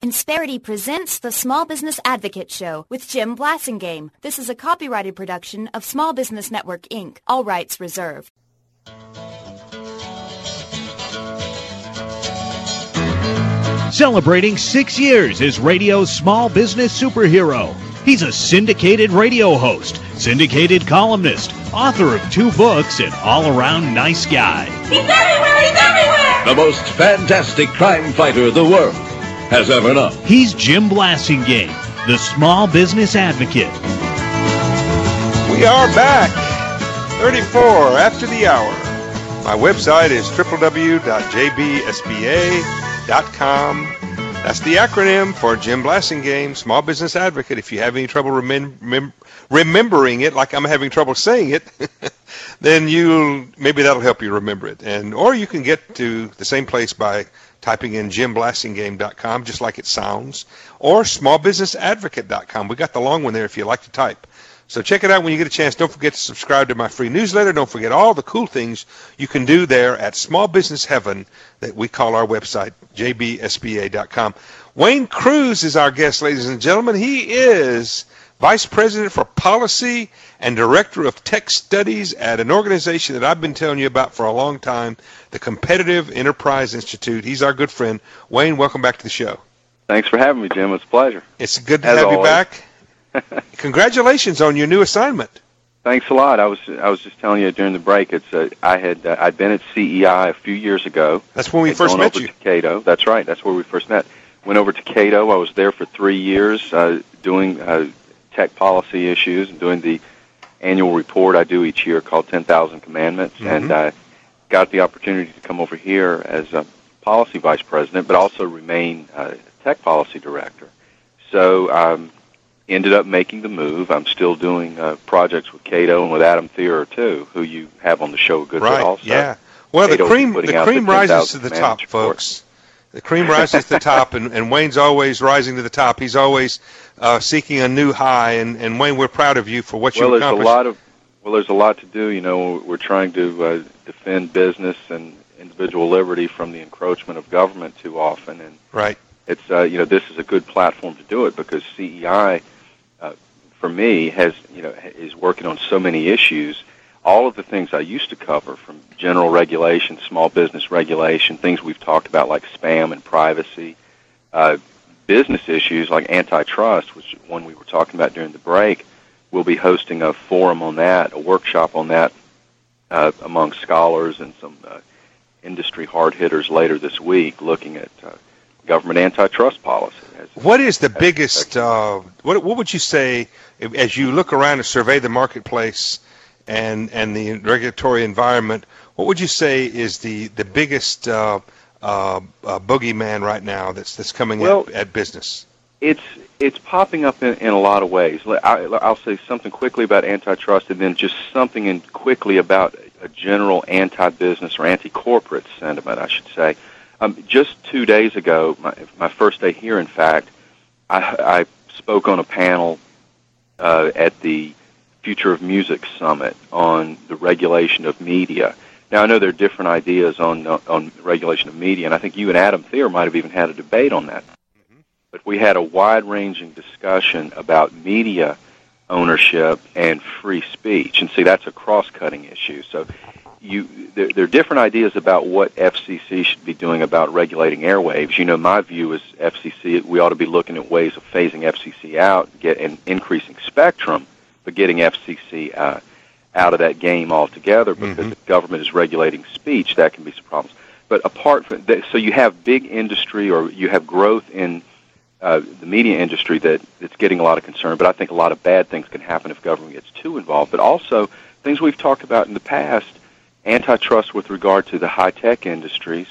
Insperity presents the Small Business Advocate Show with Jim Blasingame. This is a copyrighted production of Small Business Network, Inc. All rights reserved. Celebrating 6 years as radio's small business superhero. He's a syndicated radio host, syndicated columnist, author of 2 books, and all-around nice guy. He's everywhere! He's everywhere! The most fantastic crime fighter the world has ever known. He's Jim Blasingame, the Small Business Advocate. We are back, 34 after the hour. My website is www.jbsba.com. That's the acronym for Jim Blasingame, Small Business Advocate. If you have any trouble remembering it, like I'm having trouble saying it, then maybe that'll help you remember it. Or you can get to the same place by typing in jimblasingame.com, just like it sounds, or smallbusinessadvocate.com. We got the long one there if you like to type. So check it out when you get a chance. Don't forget to subscribe to my free newsletter. Don't forget all the cool things you can do there at Small Business Heaven that we call our website, jbsba.com. Wayne Cruz is our guest, ladies and gentlemen. He is Vice President for Policy and Director of Tech Studies at an organization that I've been telling you about for a long time, the Competitive Enterprise Institute. He's our good friend. Wayne, welcome back to the show. Thanks for having me, Jim. It's a pleasure. It's good to have you back. Congratulations on your new assignment. Thanks a lot. I was just telling you during the break. I'd been at CEI a few years ago. That's when we first met you. To Cato. That's right. That's where we first met. Went over to Cato. I was there for 3 years doing tech policy issues and doing the annual report I do each year called 10,000 Commandments. Mm-hmm. And got the opportunity to come over here as a policy vice president, but also remain tech policy director. So ended up making the move. I'm still doing projects with Cato and with Adam Thierer, too, who you have on the show a good bit also. Yeah. Well, the cream rises to the top, folks. The cream rises to the top, and Wayne's always rising to the top. He's always seeking a new high, and Wayne, we're proud of you for what you've accomplished. There's a lot to do. You know, we're trying to defend business and individual liberty from the encroachment of government too often, and right. It's this is a good platform to do it because CEI, for me, is working on so many issues. All of the things I used to cover, from general regulation, small business regulation, things we've talked about like spam and privacy, business issues like antitrust, which is one we were talking about during the break. We'll be hosting a forum on that, a workshop on that among scholars and some industry hard hitters later this week, looking at government antitrust policy. What is the biggest? What would you say as you look around and survey the marketplace and the regulatory environment? What would you say is the biggest boogeyman right now that's coming at business? It's popping up in a lot of ways. I'll say something quickly about antitrust, and then just something quickly about a general anti-business or anti-corporate sentiment, I should say. Just 2 days ago, my first day here, in fact, I spoke on a panel at the Future of Music Summit on the regulation of media. Now, I know there are different ideas on regulation of media, and I think you and Adam Thierer might have even had a debate on that. Mm-hmm. But we had a wide-ranging discussion about media ownership and free speech. And see, that's a cross-cutting issue. So there are different ideas about what FCC should be doing about regulating airwaves. You know, my view is FCC, we ought to be looking at ways of phasing FCC out, and increasing spectrum, but getting FCC out of that game altogether, because if government is regulating speech, that can be some problems. But apart from that, so you have big industry, or you have growth in the media industry that's getting a lot of concern, but I think a lot of bad things can happen if government gets too involved. But also, things we've talked about in the past, antitrust with regard to the high-tech industries.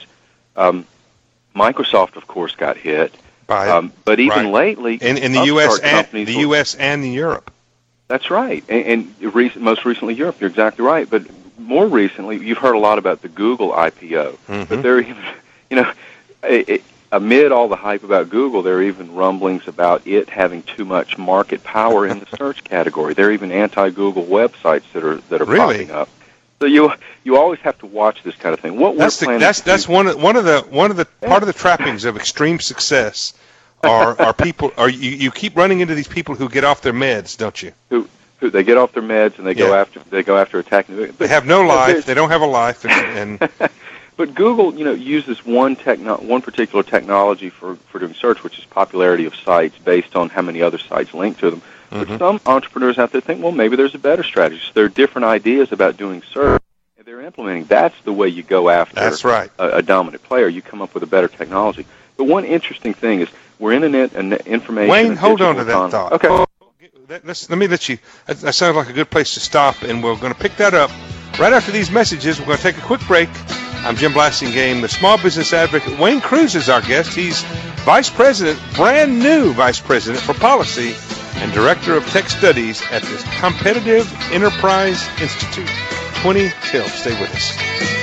Microsoft, of course, got hit. Right. But even lately, in the U.S. and in Europe. That's right. And most recently Europe, you're exactly right. But more recently, you've heard a lot about the Google IPO. Mm-hmm. But there, amid all the hype about Google, there are even rumblings about it having too much market power in the search category. There are even anti-Google websites that are popping up. So you always have to watch this kind of thing. That's one of the part of the trappings of extreme success are people? Are you keep running into these people who get off their meds, don't you? Who they get off their meds and they go after attacking. But, they have no life. They don't have a life, and But Google, uses one particular technology for doing search, which is popularity of sites based on how many other sites link to them. Mm-hmm. But some entrepreneurs out there think, well, maybe there's a better strategy. So there are different ideas about doing search, and they're implementing. That's the way you go after That's right. a dominant player. You come up with a better technology. But one interesting thing is we're in an information. Wayne, hold on to that thought. Okay. Let me let you. That sounds like a good place to stop, and we're going to pick that up right after these messages. We're going to take a quick break. I'm Jim Blasingame, the small business advocate. Wayne Cruz is our guest. He's vice president, brand new vice president for policy and director of tech studies at the Competitive Enterprise Institute. 20 till. Stay with us.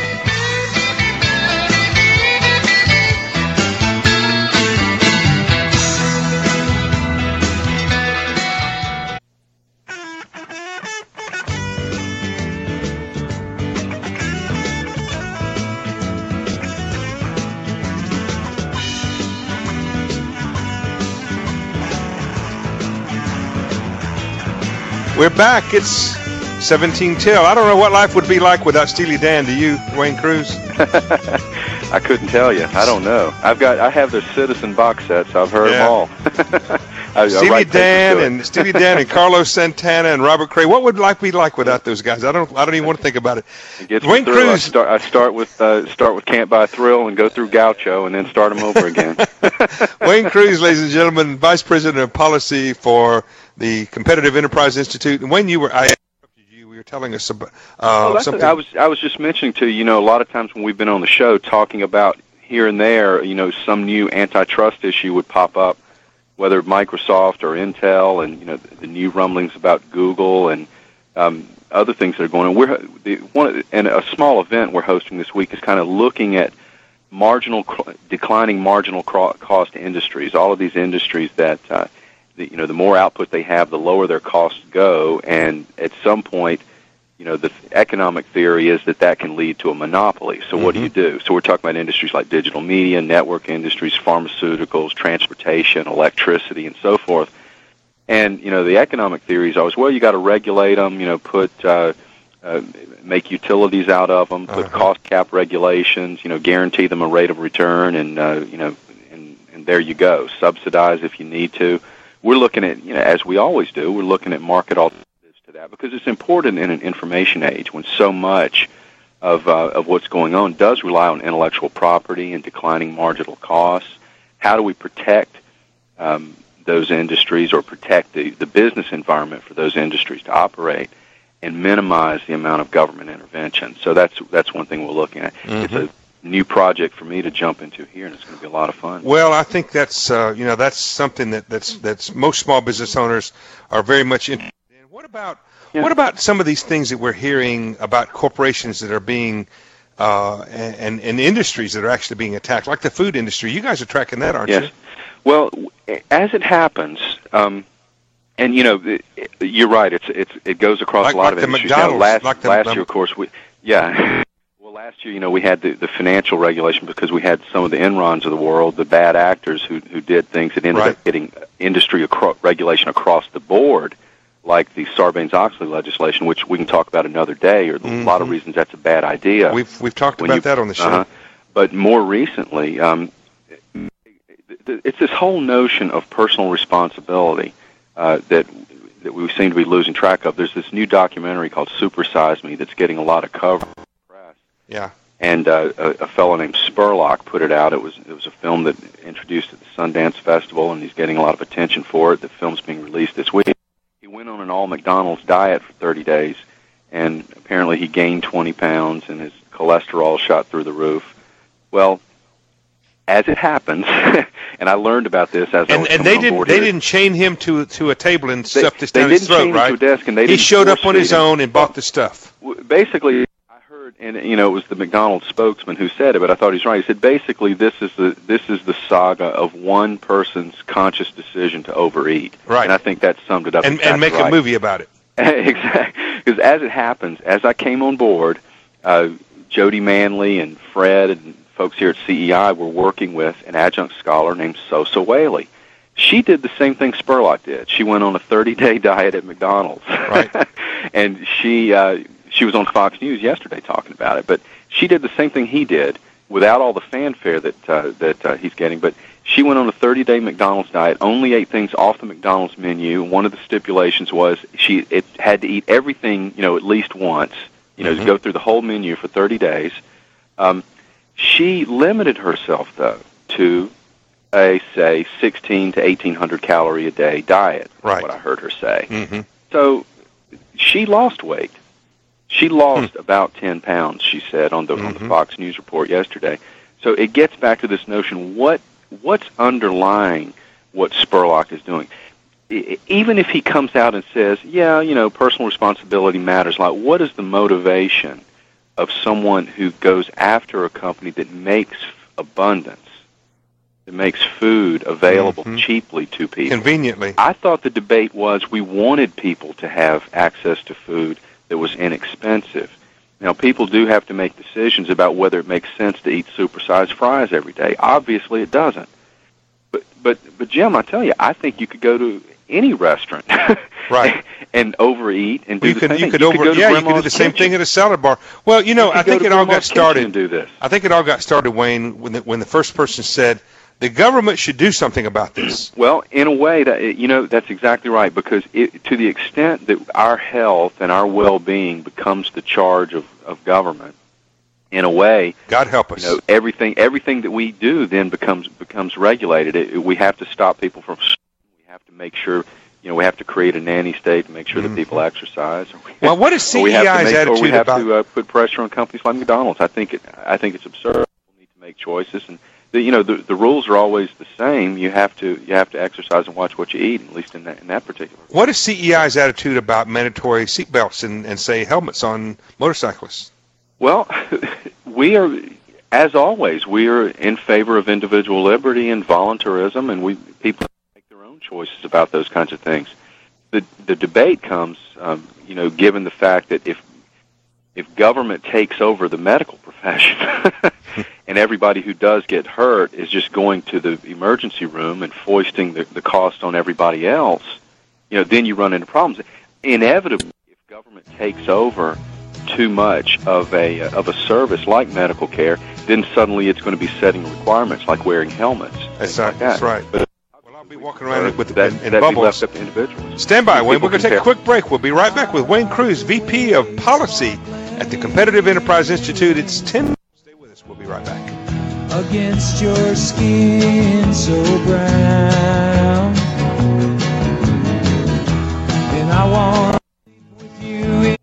We're back. It's 17 till. I don't know what life would be like without Steely Dan. Do you, Wayne Cruz? I couldn't tell you. I don't know. I have their Citizen box sets. I've heard them all. Steely Dan and Carlos Santana and Robert Cray. What would life be like without those guys? I don't even want to think about it. Wayne Cruz. I start with Can't Buy a Thrill and go through Gaucho and then start them over again. Wayne Cruz, ladies and gentlemen, vice president of policy for the Competitive Enterprise Institute. And when you were telling us about something. I was just mentioning to you, a lot of times when we've been on the show talking about here and there, some new antitrust issue would pop up, whether Microsoft or Intel, and the new rumblings about Google and other things that are going on. And a small event we're hosting this week is kind of looking at declining marginal cost industries. All of these industries that the more output they have, the lower their costs go, and at some point, the economic theory is that can lead to a monopoly. So what do you do? So we're talking about industries like digital media, network industries, pharmaceuticals, transportation, electricity, and so forth. And, the economic theory is always, well, you got to regulate them, make utilities out of them, put cost cap regulations, guarantee them a rate of return, and there you go. Subsidize if you need to. We're looking at, as we always do, we're looking at market alternatives to that because it's important in an information age when so much of what's going on does rely on intellectual property and declining marginal costs. How do we protect those industries or protect the business environment for those industries to operate and minimize the amount of government intervention? So that's one thing we're looking at. It's a new project for me to jump into here, and it's going to be a lot of fun. Well, I think that's that's something that's most small business owners are very much interested in. What about some of these things that we're hearing about corporations that are being and industries that are actually being attacked, like the food industry? You guys are tracking that, aren't you? Well, as it happens, and you're right. It goes across a lot of industries. Last year, of course, last year, we had the financial regulation because we had some of the Enrons of the world, the bad actors who did things that ended up getting industry regulation across the board, like the Sarbanes-Oxley legislation, which we can talk about another day, or a lot of reasons that's a bad idea. We've talked about that on the show. But more recently, it's this whole notion of personal responsibility that we seem to be losing track of. There's this new documentary called Super Size Me that's getting a lot of coverage. Yeah, and a fellow named Spurlock put it out. It was a film that introduced at the Sundance Festival, and he's getting a lot of attention for it. The film's being released this week. He went on an all McDonald's diet for 30 days, and apparently he gained 20 pounds, and his cholesterol shot through the roof. Well, as it happens, and I learned about this as I was coming on board. They didn't chain him to a table and stuff this down his throat, right? They didn't chain him to a desk, and they he showed up on his own and bought the stuff. Basically. And it was the McDonald's spokesman who said it, but I thought he was right. He said basically this is the saga of one person's conscious decision to overeat. Right. And I think that summed it up. And make a movie about it. Exactly. Because as it happens, as I came on board, Jody Manley and Fred and folks here at CEI were working with an adjunct scholar named Sosa Whaley. She did the same thing Spurlock did. She went on a 30-day diet at McDonald's. Right. And she was on Fox News yesterday talking about it. But she did the same thing he did without all the fanfare that he's getting. But she went on a 30-day McDonald's diet, only ate things off the McDonald's menu. One of the stipulations was it had to eat everything, at least once, to go through the whole menu for 30 days. She limited herself, though, to a, say, 1,600 to 1,800 calorie a day diet, right. is what I heard her say. Mm-hmm. So she lost weight. She lost about 10 pounds, she said, on the Fox News report yesterday. So it gets back to this notion, what's underlying what Spurlock is doing? Even if he comes out and says, personal responsibility matters, like what is the motivation of someone who goes after a company that makes abundance, that makes food available cheaply to people? Conveniently. I thought the debate was we wanted people to have access to food that was inexpensive. Now, people do have to make decisions about whether it makes sense to eat supersized fries every day. Obviously, it doesn't. But Jim, I tell you, I think you could go to any restaurant, right, and overeat and do the same thing. You could do the same thing at a salad bar. Well, I think it all got started. And do this. I think it all got started, Wayne, when the first person said the government should do something about this. Well, in a way, that's exactly right, because to the extent that our health and our well-being becomes the charge of government, in a way, God help us. Everything that we do then becomes regulated. We have to stop people from. We have to make sure. We have to create a nanny state to make sure that people exercise. Well, what is CEI's attitude or we have about? to put pressure on companies like McDonald's. I think it's absurd. People need to make choices, and the rules are always the same. You have to exercise and watch what you eat, at least in that particular. What is CEI's attitude about mandatory seatbelts and say helmets on motorcyclists? Well, we are, as always, we are in favor of individual liberty and voluntarism, and people make their own choices about those kinds of things. The debate comes, given the fact that if government takes over the medical profession and everybody who does get hurt is just going to the emergency room and foisting the cost on everybody else, then you run into problems. Inevitably, if government takes over too much of a service like medical care, then suddenly it's going to be setting requirements like wearing helmets. That's right. But I'll be walking around in bubbles. Be left up to individuals. Stand by, Wayne. We're going to take a quick break. We'll be right back with Wayne Cruz, VP of Policy at the Competitive Enterprise Institute. It's 10. Stay with us. We'll be right back. Against your skin so brown, and I want to live with you.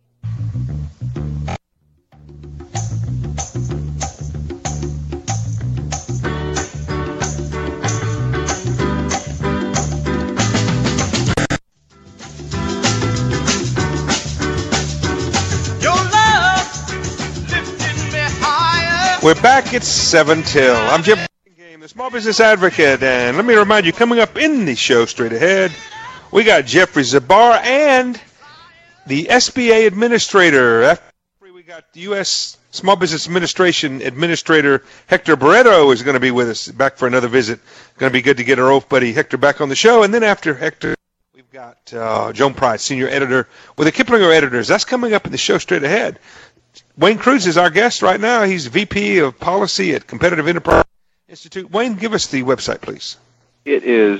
We're back at 7 till. I'm Jim Blassingame, the Small Business Advocate, and let me remind you, coming up in the show straight ahead, we got Jeffrey Zabar and the SBA Administrator. After we got the U.S. Small Business Administration Administrator Hector Barreto is going to be with us, back for another visit. Going to be good to get our old buddy Hector back on the show, and then after Hector, we've got Joan Price, Senior Editor with the Kiplinger Editors. That's coming up in the show straight ahead. Wayne Cruz is our guest right now. He's VP of Policy at Competitive Enterprise Institute. Wayne, give us the website, please. It is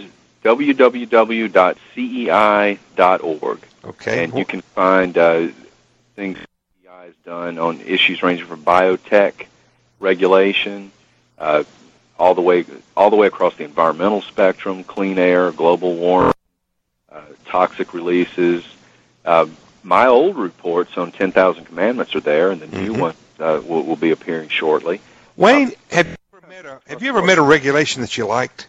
www.cei.org. Okay. And you can find things CEI has done on issues ranging from biotech regulation, all the way across the environmental spectrum, clean air, global warming, toxic releases. My old reports on 10,000 Commandments are there, and the new one will be appearing shortly. Wayne, have you ever met a regulation that you liked?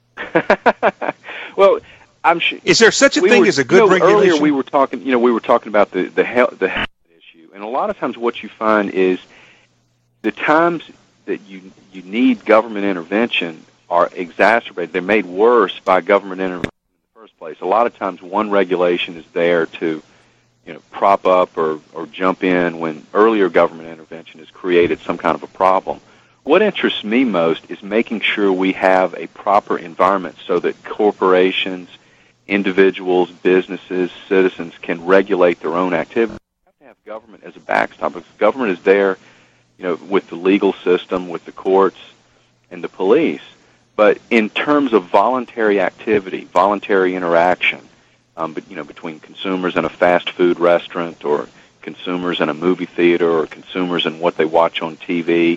Well, I'm sure. Is there such a thing as a good regulation? Earlier we were talking about the health issue, and a lot of times what you find is the times that you need government intervention are exacerbated. They're made worse by government intervention in the first place. A lot of times one regulation is there to prop up or jump in when earlier government intervention has created some kind of a problem. What interests me most is making sure we have a proper environment so that corporations, individuals, businesses, citizens can regulate their own activity. We have to have government as a backstop, because government is there, with the legal system, with the courts, and the police. But in terms of voluntary activity, voluntary interaction, between consumers in a fast food restaurant, or consumers in a movie theater, or consumers in what they watch on TV,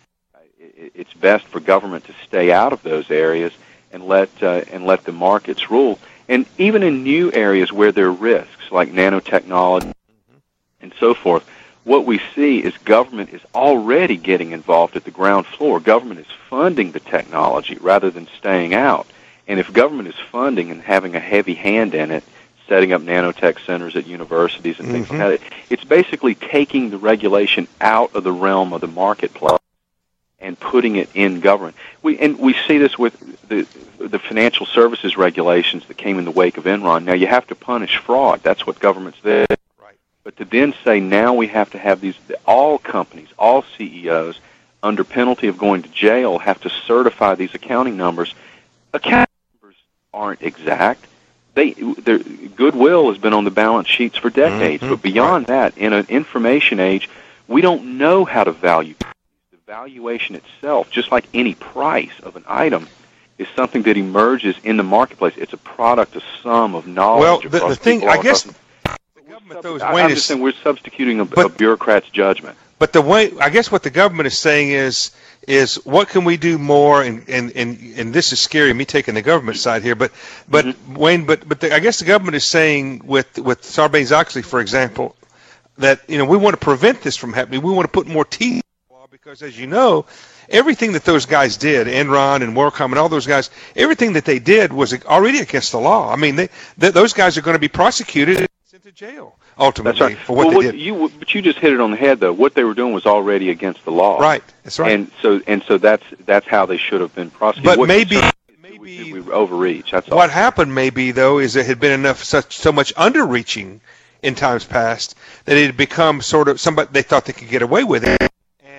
it's best for government to stay out of those areas and let the markets rule. And even in new areas where there are risks, like nanotechnology and so forth, what we see is government is already getting involved at the ground floor. Government is funding the technology rather than staying out. And if government is funding and having a heavy hand in it, setting up nanotech centers at universities and things like that, it's basically taking the regulation out of the realm of the marketplace and putting it in government. We see this with the financial services regulations that came in the wake of Enron. Now, you have to punish fraud. That's what government's there. Right. But to then say now we have to have all companies, all CEOs, under penalty of going to jail, have to certify these accounting numbers. Accounting numbers aren't exact. Their goodwill has been on the balance sheets for decades. But beyond that, in an information age, we don't know how to value. The valuation itself, just like any price of an item, is something that emerges in the marketplace. It's a product, a sum of knowledge. Well, the thing, I guess, the government, though, I'm just saying we're substituting a bureaucrat's judgment. But the way, I guess what the government is saying is what can we do more, and this is scary, me taking the government side here, but Wayne, I guess the government is saying with Sarbanes-Oxley, for example, that, we want to prevent this from happening. We want to put more teeth in the law, because, as you know, everything that those guys did, Enron and WorldCom and all those guys, everything that they did was already against the law. I mean, those guys are going to be prosecuted and sent to jail ultimately for what they did. But you just hit it on the head, though. What they were doing was already against the law. Right. That's right. And so that's how they should have been prosecuted. But maybe we overreach. That's all. What happened, maybe, though, is there had been so much underreaching in times past that it had become sort of somebody they thought they could get away with it.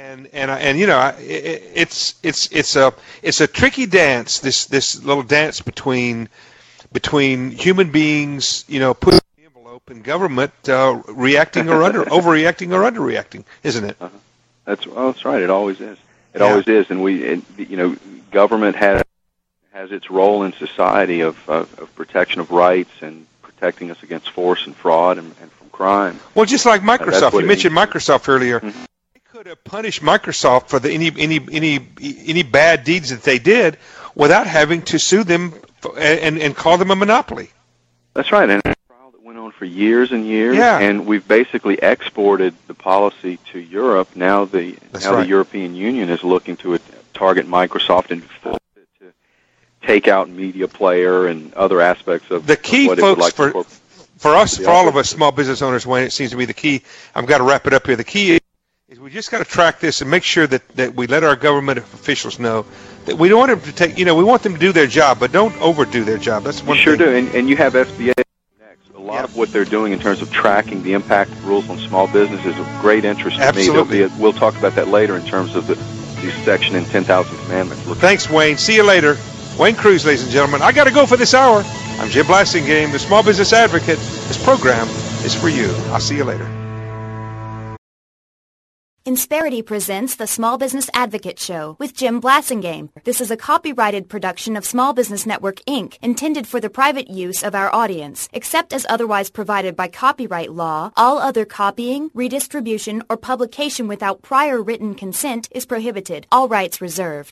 It's a tricky dance. This little dance between human beings, putting the envelope, and government reacting or overreacting or underreacting, isn't it? That's right. It always is. It always is. And government has its role in society of protection of rights and protecting us against force and fraud and from crime. Well, just like Microsoft, you mentioned Microsoft earlier. Could have punished Microsoft for any bad deeds that they did without having to sue them and call them a monopoly. That's right, and a trial that went on for years and years, and we've basically exported the policy to Europe. Now the European Union is looking to target Microsoft and to take out Media Player and other aspects of the key, what folks, it would like for all of us small business owners, Wayne, it seems to be the key. I've got to wrap it up here. The key is we just got to track this and make sure that we let our government officials know that we don't want them to take, we want them to do their job, but don't overdo their job. That's one thing. You sure do, and you have SBA next. A lot of what they're doing in terms of tracking the impact of rules on small business is of great interest to Absolutely. me. We'll talk about that later in terms of these Section and 10,000 Commandments. Thanks, Wayne. See you later. Wayne Cruz, ladies and gentlemen. I got to go for this hour. I'm Jim Blasingame, the Small Business Advocate. This program is for you. I'll see you later. Insperity presents the Small Business Advocate Show with Jim Blasingame. This is a copyrighted production of Small Business Network, Inc., intended for the private use of our audience. Except as otherwise provided by copyright law, all other copying, redistribution, or publication without prior written consent is prohibited. All rights reserved.